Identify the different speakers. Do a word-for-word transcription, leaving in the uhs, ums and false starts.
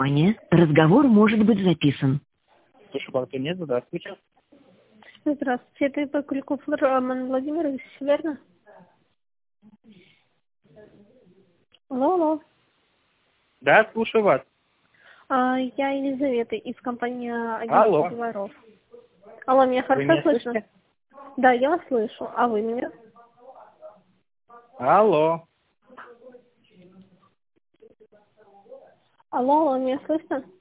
Speaker 1: Внимание, разговор может быть записан.
Speaker 2: Слышу, банка нет, здравствуйте.
Speaker 3: Здравствуйте, это Ип Куликов Роман Владимирович, верно? Алло, алло.
Speaker 2: Да, слушаю вас.
Speaker 3: А, я Елизавета из компании
Speaker 2: Алло.
Speaker 3: агентства Говоров. Алло, меня
Speaker 2: Вы
Speaker 3: хорошо
Speaker 2: меня
Speaker 3: слышно?
Speaker 2: слышите?
Speaker 3: Да, я вас слышу. А вы меня?
Speaker 2: Алло.
Speaker 3: Алло, алло, меня слышно?